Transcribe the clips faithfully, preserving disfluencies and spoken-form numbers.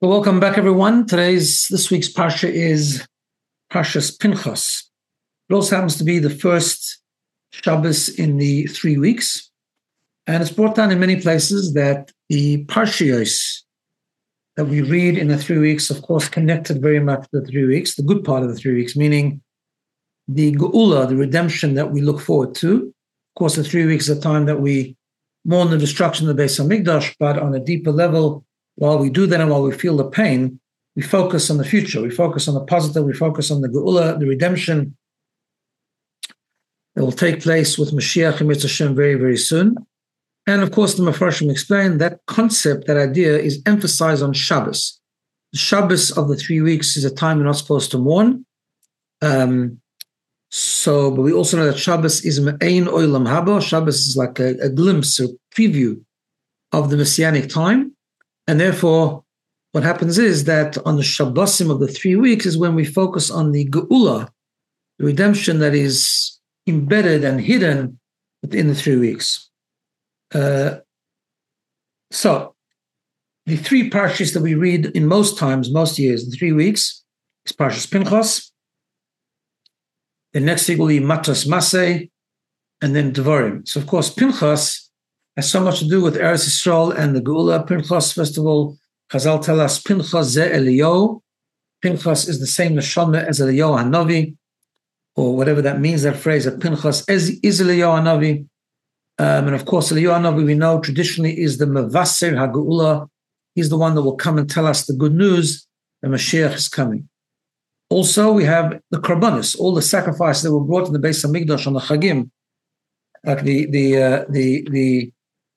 Well, welcome back, everyone. Today's this week's parsha is Parshas Pinchas. It also happens to be the first Shabbos in the three weeks, and it's brought down in many places that the parshios that we read in the three weeks, of course, connected very much to the three weeks, the good part of the three weeks, meaning the geula, the redemption that we look forward to. Of course, the three weeks is a time that we mourn the destruction of the Beis Hamikdash, but on a deeper level, while we do that and while we feel the pain, we focus on the future. We focus on the positive. We focus on the geula, the redemption that will take place with Mashiach and Mitzvah Hashem very, very soon. And of course, the Mefarshim explained that concept, that idea is emphasized on Shabbos. The Shabbos of the three weeks is a time we're not supposed to mourn. Um, so, but we also know that Shabbos is Me'ein Olam Haba. Shabbos is like a, a glimpse, a preview of the Messianic time. And therefore, what happens is that on the Shabbosim of the three weeks is when we focus on the geula, the redemption that is embedded and hidden within the three weeks. Uh, so, the three parshas that we read in most times, most years, the three weeks, is Parshas Pinchas. The next week will be Matos Maseh, and then Devarim. So, of course, Pinchas has so much to do with Eretz Yisrael and the Geula. Pinchas, first of all, Chazal tell us, Pinchas ze Eliyahu. Pinchas is the same neshama as Eliyahu Hanavi, or whatever that means, that phrase, that Pinchas is, is Eliyahu Hanavi. Um, and of course, Eliyahu Hanavi, we know, traditionally is the Mevaser HaGeula. He's the one that will come and tell us the good news that Mashiach is coming. Also, we have the Karbanis, all the sacrifices that were brought in the Beis Hamikdash on the Chagim, like the, the, uh, the, the,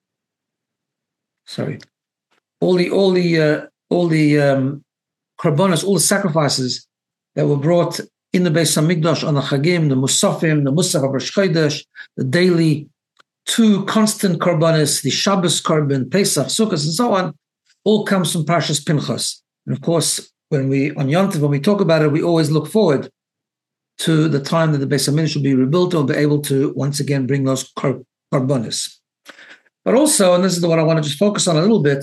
Sorry, all the all the uh, all the um, korbanos, all the sacrifices that were brought in the Beis Hamikdash on the Chagim, the Musafim, the Musaf Rosh Chodesh, the daily two constant korbanos, the Shabbos korban, Pesach, Sukkot, and so on, all comes from Parshas Pinchas. And of course, when we on Yom Tov, when we talk about it, we always look forward to the time that the Beis Hamikdash will be rebuilt and will be able to once again bring those kor- korbanos. But also, and this is the one I want to just focus on a little bit,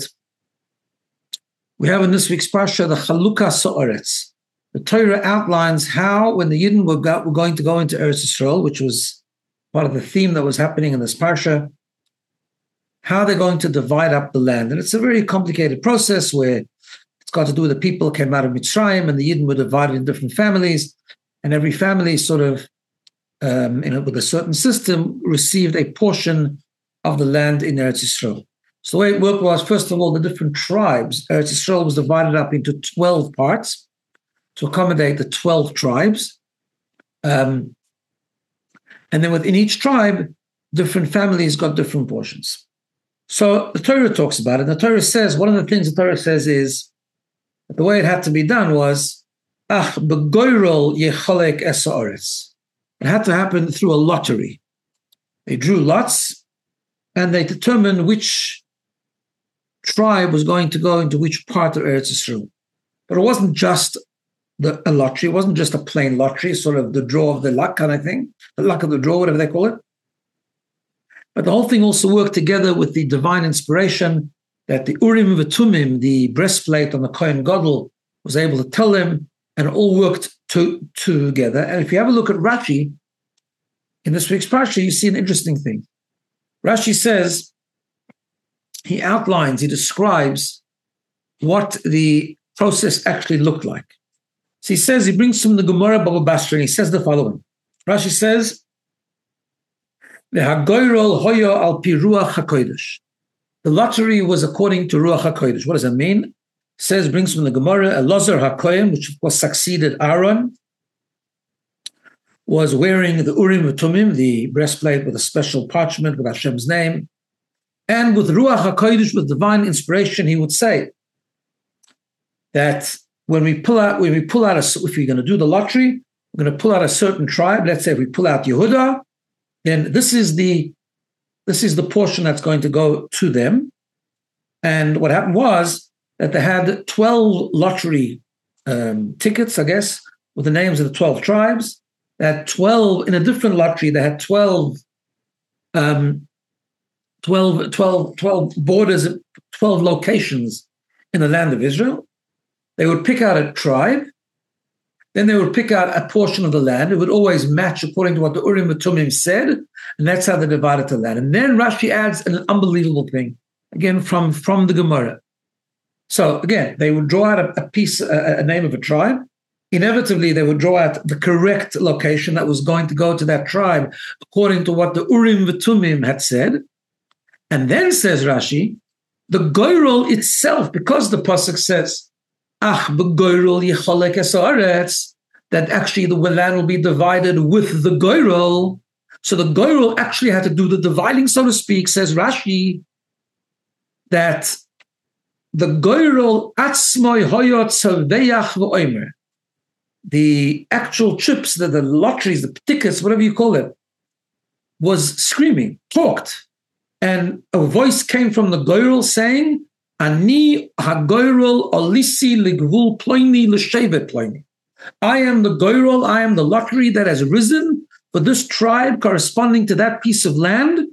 we have in this week's Parsha the Chalukah Sa'aretz. The Torah outlines how, when the Yidden were, got, were going to go into Eretz Yisrael, which was part of the theme that was happening in this Parsha, how they're going to divide up the land. And it's a very complicated process where it's got to do with the people who came out of Mitzrayim, and the Yidden were divided in different families, and every family sort of, um, you know, with a certain system, received a portion of the land in Eretz Yisrael. So the way it worked was, first of all, the different tribes. Eretz Yisrael was divided up into twelve parts to accommodate the twelve tribes. Um, and then within each tribe, different families got different portions. So the Torah talks about it. The Torah says, one of the things the Torah says is, that the way it had to be done was, Ach, begoyrol yecholek es haaretz. It had to happen through a lottery. They drew lots, and they determined which tribe was going to go into which part of Eretz Yisrael. But it wasn't just the, a lottery. It wasn't just a plain lottery, sort of the draw of the luck kind of thing, the luck of the draw, whatever they call it. But the whole thing also worked together with the divine inspiration that the Urim V'Tumim, the breastplate on the Kohen Gadol, was able to tell them, and it all worked to, together. And if you have a look at Rashi, in this week's Parsha, you see an interesting thing. Rashi says, he outlines, he describes what the process actually looked like. So he says, he brings from the Gemara Baba Basra, and he says the following. Rashi says, the Hagoyrol Hoyo al pi Ruach HaKodesh. The lottery was according to Ruach HaKodesh. What does that mean? It says, brings from the Gemara, Elazar HaKohen, which of course succeeded Aaron, was wearing the Urim V'Tumim, the breastplate with a special parchment with Hashem's name. And with Ruach HaKodesh, with divine inspiration, he would say that when we pull out, when we pull out, a, if we're going to do the lottery, we're going to pull out a certain tribe. Let's say if we pull out Yehuda, then this is the this is the portion that's going to go to them. And what happened was that they had twelve lottery um, tickets, I guess, with the names of the twelve tribes. They had twelve, in a different lottery, they had twelve, um, twelve, twelve, twelve borders, twelve locations in the land of Israel. They would pick out a tribe, then they would pick out a portion of the land. It would always match according to what the Urim and Tumim said, and that's how they divided the land. And then Rashi adds an unbelievable thing, again, from, from the Gemara. So again, they would draw out a, a piece, a, a name of a tribe. Inevitably, they would draw out the correct location that was going to go to that tribe according to what the Urim and Tumim had said. And then says Rashi, the Goyrol itself, because the Pasuk says, Ach, b'goyrol yicholek es haaretz, that actually the land will be divided with the goyrol. So the goyrol actually had to do the dividing, so to speak, says Rashi, that the goyrol atzmoi hoyot tzaveyach v'oimer, the actual chips, the, the lotteries, the tickets, whatever you call it, was screaming, talked. And a voice came from the goyrol saying, Ani hagoyrol olisi ligvul ploini l'shevet ploini. I am the goyrol, I am the lottery that has risen for this tribe corresponding to that piece of land.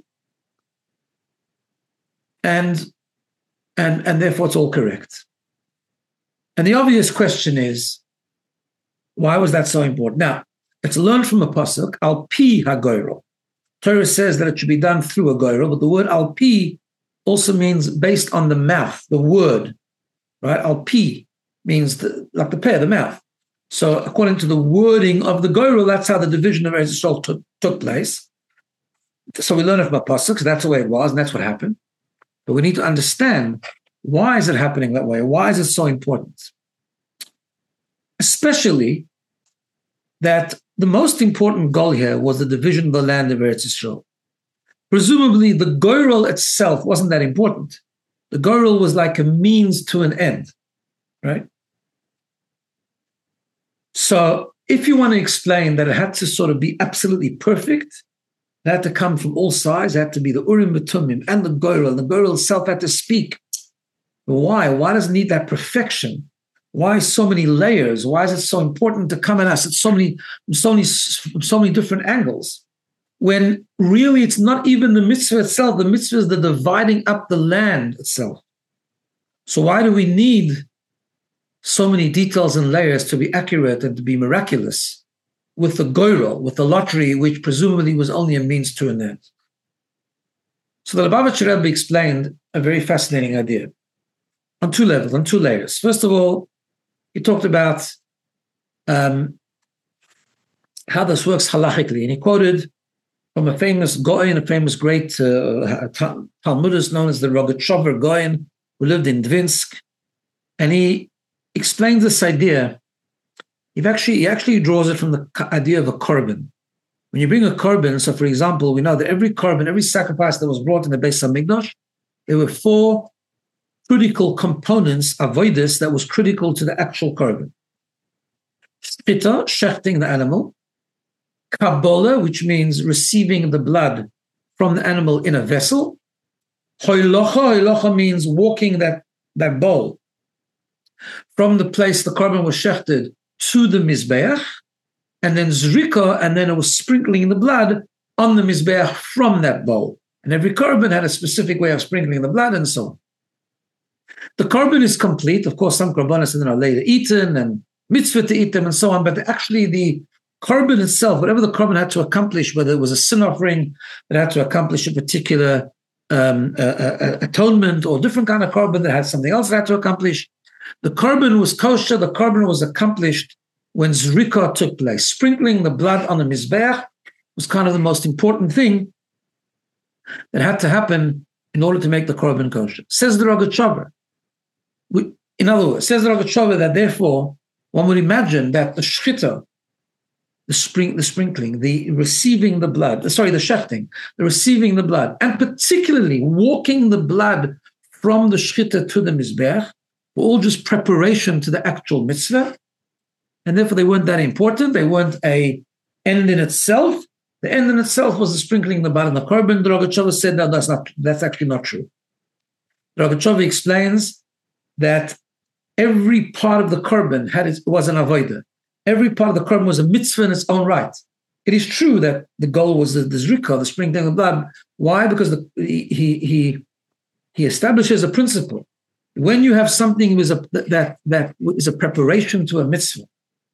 And, and, and therefore it's all correct. And the obvious question is, why was that so important? Now, it's learned from a pasuk, al pi hagoyrol. Torah says that it should be done through a goyrol, but the word al pi also means based on the mouth, the word, right? Al pi means the, like the pear, the mouth. So according to the wording of the goyrol, that's how the division of Eretz Yisrael took, took place. So we learn it from a pasuk, so that's the way it was, and that's what happened. But we need to understand, why is it happening that way? Why is it so important? Especially that the most important goal here was the division of the land of Eretz Yisrael. Presumably, the goyrol itself wasn't that important. The goyrol was like a means to an end, right? So if you want to explain that it had to sort of be absolutely perfect, it had to come from all sides, it had to be the Urim B'Tumim and the goyrol, the goyrol itself had to speak. Why? Why does it need that perfection? Why so many layers? Why is it so important to come at us at so many, so many, so many different angles? When really it's not even the mitzvah itself. The mitzvah is the dividing up the land itself. So why do we need so many details and layers to be accurate and to be miraculous with the goyrol, with the lottery, which presumably was only a means to an end? So the Lubavitcher Rebbe explained a very fascinating idea on two levels, on two layers. First of all, he talked about um, how this works halachically, and he quoted from a famous Goyen, a famous great uh, Talmudist known as the Rogachover Goyen, who lived in Dvinsk, and he explains this idea. He actually, he actually draws it from the idea of a korban. When you bring a korban, so for example, we know that every korban, every sacrifice that was brought in the Beis HaMikdash, there were four critical components, avoidus, that was critical to the actual korban. Shchita, shechting the animal. Kabbalah, which means receiving the blood from the animal in a vessel. Hoilocha, hoilocha means walking that, that bowl from the place the korban was shechted to the mizbeach, and then zrika, and then it was sprinkling the blood on the mizbeach from that bowl. And every korban had a specific way of sprinkling the blood, and so on. The korban is complete. Of course, some korbanos are later eaten and mitzvah to eat them and so on, but actually the korban itself, whatever the korban had to accomplish, whether it was a sin offering that had to accomplish a particular um, uh, uh, atonement, or different kind of korban that had something else that had to accomplish, the korban was kosher. The korban was accomplished when zrika took place. Sprinkling the blood on the mizbeach was kind of the most important thing that had to happen in order to make the korban kosher. Says the Rogachover. In other words, says the Rogachover that therefore one would imagine that the shchita, the spring, the sprinkling, the receiving the blood, sorry, the shechting, the receiving the blood, and particularly walking the blood from the shchita to the mizbeach, were all just preparation to the actual mitzvah, and therefore they weren't that important. They weren't a end in itself. The end in itself was the sprinkling the blood on the korban. The Rogachover said, no, that's not. That's actually not true. The Rogachover explains that every part of the korban had its, was an avodah. Every part of the korban was a mitzvah in its own right. It is true that the goal was the, the zrika, the sprinkling of blood. Why? Because the, he he he establishes a principle When you have something with a, that, that is a preparation to a mitzvah,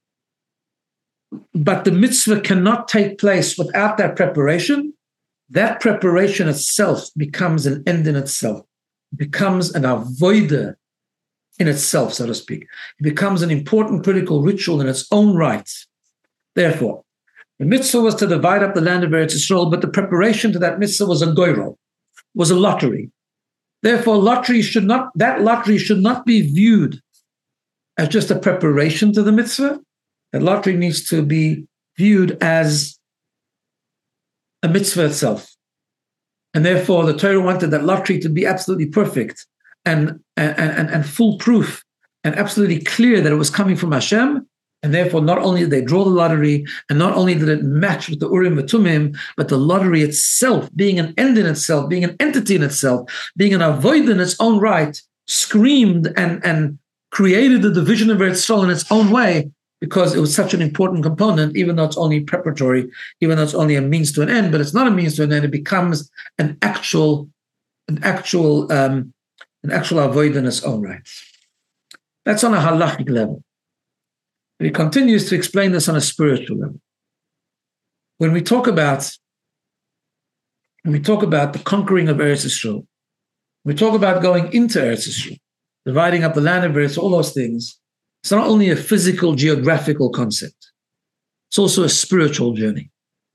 but the mitzvah cannot take place without that preparation, that preparation itself becomes an end in itself, it becomes an avodah in itself, so to speak. It becomes an important, critical ritual in its own right. Therefore, the mitzvah was to divide up the land of Eretz Yisrael, but the preparation to that mitzvah was a goyrel, was a lottery. Therefore, lottery should not, that lottery should not be viewed as just a preparation to the mitzvah. That lottery needs to be viewed as a mitzvah itself. And therefore, the Torah wanted that lottery to be absolutely perfect and, and, and, and foolproof and absolutely clear that it was coming from Hashem. And therefore, not only did they draw the lottery, and not only did it match with the Urim and Tumim, but the lottery itself, being an end in itself, being an entity in itself, being an avoid in its own right, screamed and, and created the division of Eretz Yisrael in its own way, because it was such an important component, even though it's only preparatory, even though it's only a means to an end, but it's not a means to an end, it becomes an actual, an actual, um, an actual avoid in its own right. That's on a halachic level. But he continues to explain this on a spiritual level. When we talk about, when we talk about the conquering of Eretz Yisrael, we talk about going into Eretz Yisrael, dividing up the land of Eretz, all those things. It's not only a physical, geographical concept. It's also a spiritual journey.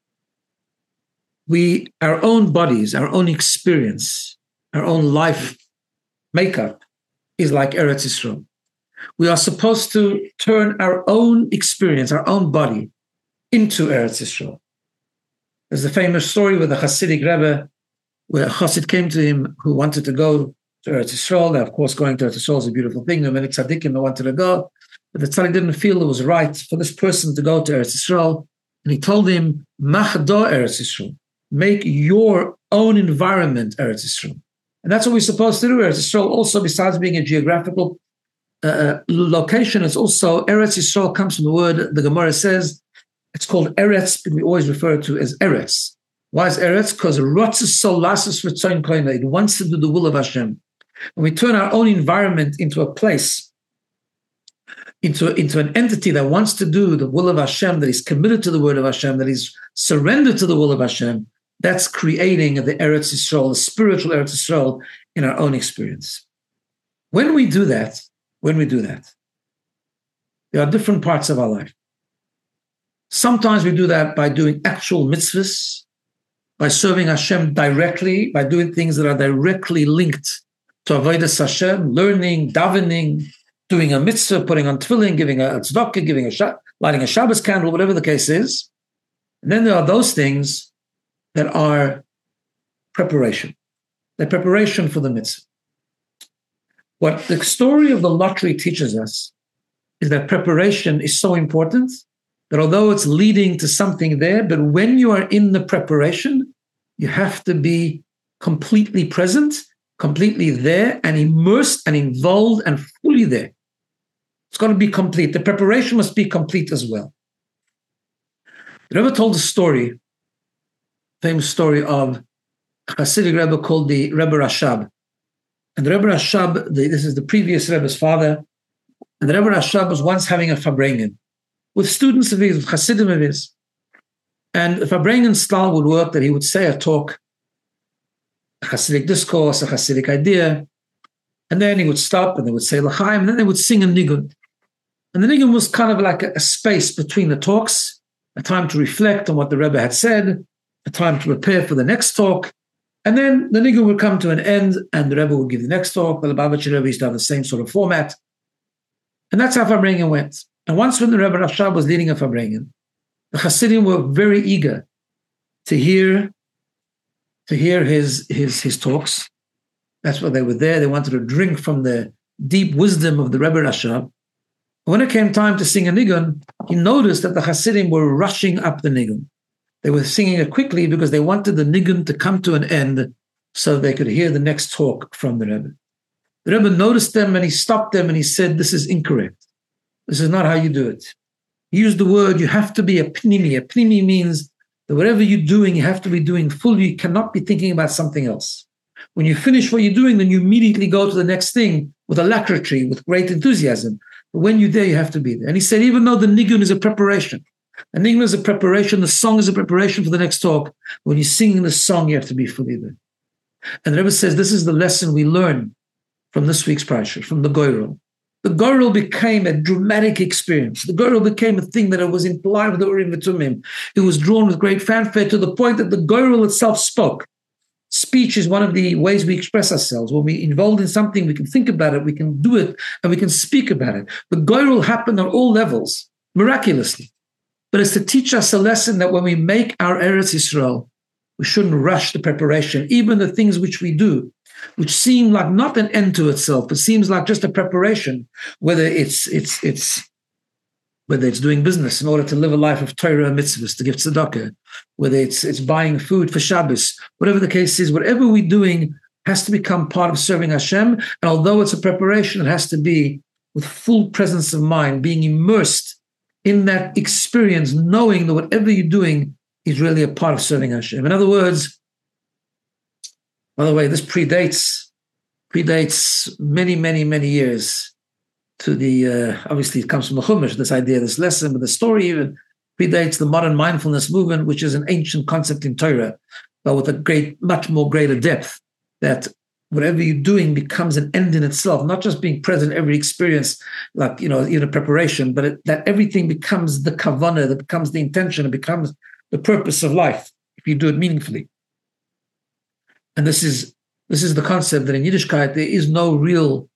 We, our own bodies, our own experience, our own life makeup is like Eretz Yisrael. We are supposed to turn our own experience, our own body, into Eretz Yisrael. There's a famous story with a Hasidic Rebbe, where a Chassid came to him who wanted to go to Eretz Yisrael. Now, of course, going to Eretz Yisrael is a beautiful thing. There were many tzaddikim that wanted to go, but the tzaddik didn't feel it was right for this person to go to Eretz Yisrael. And he told him, Machdo Eretz Yisrael, make your own environment Eretz Yisrael. And that's what we're supposed to do. Eretz Yisrael also, besides being a geographical uh, location, it's also, Eretz Yisrael comes from the word, the Gemara says, it's called Eretz, we always refer to as Eretz. Why is Eretz? Because it wants to do the will of Hashem. When we turn our own environment into a place, into, into an entity that wants to do the will of Hashem, that is committed to the word of Hashem, that is surrendered to the will of Hashem, that's creating the Eretz Yisrael, the spiritual Eretz Yisrael in our own experience. When we do that, when we do that, there are different parts of our life. Sometimes we do that by doing actual mitzvahs, by serving Hashem directly, by doing things that are directly linked to Avodas Hashem, learning, davening, doing a mitzvah, putting on tefillin, giving a tzedakah, giving a sh- lighting a Shabbos candle, whatever the case is. And then there are those things that are preparation. They're preparation for the mitzvah. What the story of the lottery teaches us is that preparation is so important that although it's leading to something there, but when you are in the preparation, you have to be completely present, completely there, and immersed and involved and fully there. It's got to be complete. The preparation must be complete as well. The Rebbe told a story, famous story of a Hasidic Rebbe called the Rebbe Rashab. And the Rebbe Rashab, the, this is the previous Rebbe's father, and the Rebbe Rashab was once having a Farbrengen with students of his, with Hasidim of his. And the Farbrengen style would work that he would say a talk, a Hasidic discourse, a Hasidic idea, and then he would stop and they would say L'chaim, and then they would sing a nigun. And the nigun was kind of like a, a space between the talks, a time to reflect on what the Rebbe had said, a time to prepare for the next talk, and then the nigun would come to an end and the Rebbe would give the next talk. The Lubavitcher Rebbe used to have the same sort of format. And that's how Farbrengen went. And once when the Rebbe Rashab was leading a Farbrengen, the Hasidim were very eager to hear, to hear his, his, his talks. That's why they were there. They wanted to drink from the deep wisdom of the Rebbe Rashab. When it came time to sing a nigun, he noticed that the Hasidim were rushing up the nigun. They were singing it quickly because they wanted the nigun to come to an end so they could hear the next talk from the Rebbe. The Rebbe noticed them and he stopped them and he said, this is incorrect. This is not how you do it. He used the word, you have to be a pnimi. A pnimi means that whatever you're doing, you have to be doing fully. You cannot be thinking about something else. When you finish what you're doing, then you immediately go to the next thing with alacrity, with great enthusiasm. But when you're there, you have to be there. And he said, even though the nigun is a preparation, the nigun is a preparation, the song is a preparation for the next talk, when you're singing the song, you have to be fully there. And the Rebbe says this is the lesson we learn from this week's parasha, from the Goyrel. The Goyrel became a dramatic experience. The Goyrel became a thing that it was implied with the Urim V'Tumim. It was drawn with great fanfare to the point that the Goyrel itself spoke. Speech is one of the ways we express ourselves. When we're involved in something, we can think about it, we can do it, and we can speak about it. The Goyrel happened on all levels, miraculously. But it's to teach us a lesson that when we make our Eretz Yisrael, we shouldn't rush the preparation. Even the things which we do, which seem like not an end to itself, but seems like just a preparation, whether it's it's it's whether it's doing business in order to live a life of Torah and mitzvahs, to give tzedakah, whether it's it's buying food for Shabbos, whatever the case is, whatever we're doing has to become part of serving Hashem. And although it's a preparation, it has to be with full presence of mind, being immersed in that experience, knowing that whatever you're doing is really a part of serving Hashem. In other words, by the way, this predates predates many, many, many years to the, uh, obviously it comes from the Chumash, this idea, this lesson, but the story even predates the modern mindfulness movement, which is an ancient concept in Torah, but with a great, much more greater depth, that whatever you're doing becomes an end in itself, not just being present every experience, like, you know, in a preparation, but it, that everything becomes the kavanah, that becomes the intention, it becomes the purpose of life, if you do it meaningfully. And this is this is the concept that in Yiddishkeit there is no real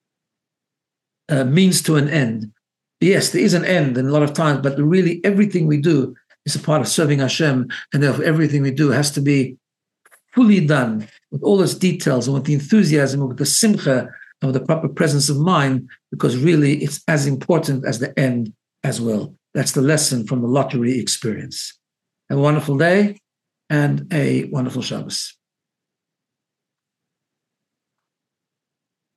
uh, means to an end. Yes, there is an end in a lot of times, but really everything we do is a part of serving Hashem, and therefore everything we do has to be fully done with all its details and with the enthusiasm and with the simcha and with the proper presence of mind, because really it's as important as the end as well. That's the lesson from the lottery experience. Have a wonderful day and a wonderful Shabbos.